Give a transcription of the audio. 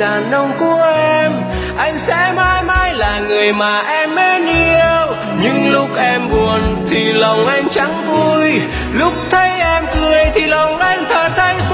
đàn ông của em. Anh sẽ mãi mãi là người mà em mến yêu. Nhưng lúc em buồn thì lòng anh chẳng vui, lúc thấy em cười thì lòng anh thở than.